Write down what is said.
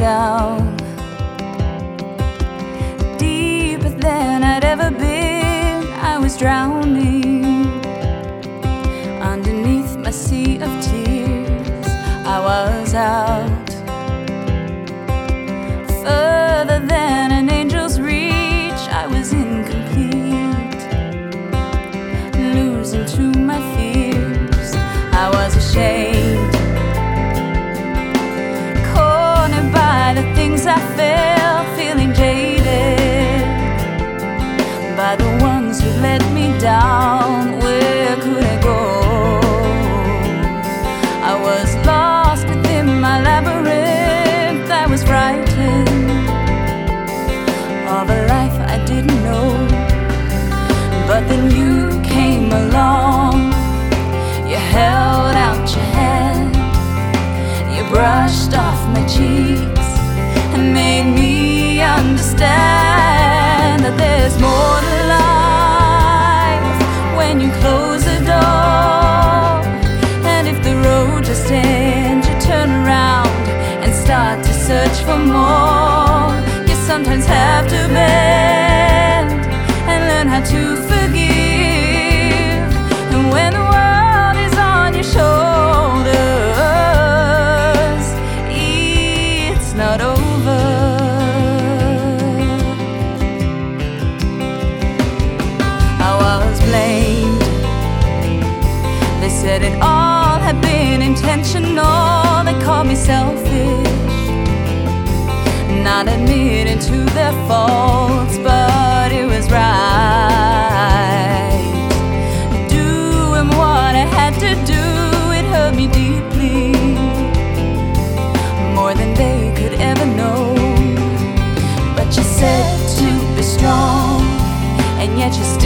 down, deeper than I'd ever been. I was drowning underneath my sea of tears. I was out, further than an angel's reach. I was incomplete, losing to my fears. I was ashamed, cornered by the things I felt, feeling jaded by the ones who let me down. Where could I go? I was lost within my labyrinth. I was frightened of a life I didn't know. But then you came along, you held out your hand, you brushed off my cheeks and made me understand that there's more to life when you close the door. And if the road just ends, you turn around and start to search for more. You sometimes have to bend and learn how to forgive. And when the world is on your shoulders, it's not over. I was blamed. They said it all had been intentional. They called me selfish, not admitting to their faults, but it was right. Doing what I had to do, it hurt me deeply, more than they could ever know. But you said to be strong, and yet you still